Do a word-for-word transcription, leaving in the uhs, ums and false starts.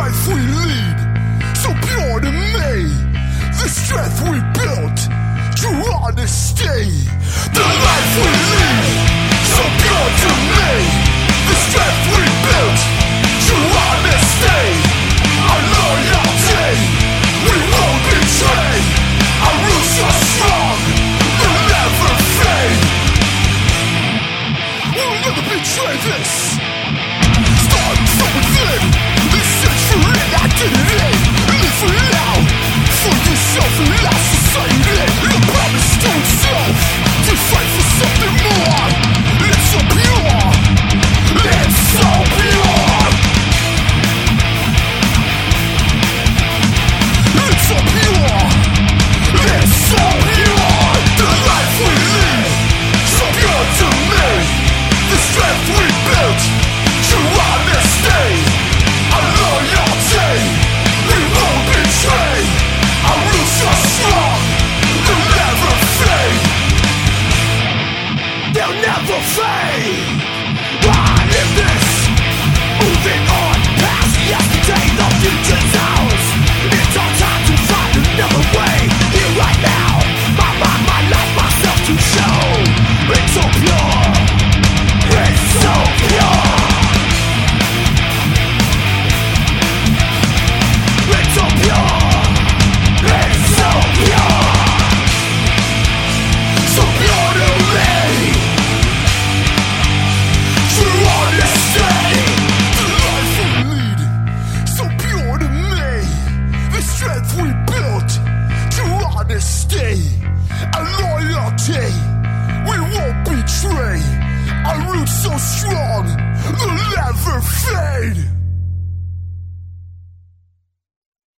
life we lead, so pure to me. The strength we built, true honesty. The life we lead, so pure to me. The strength we built.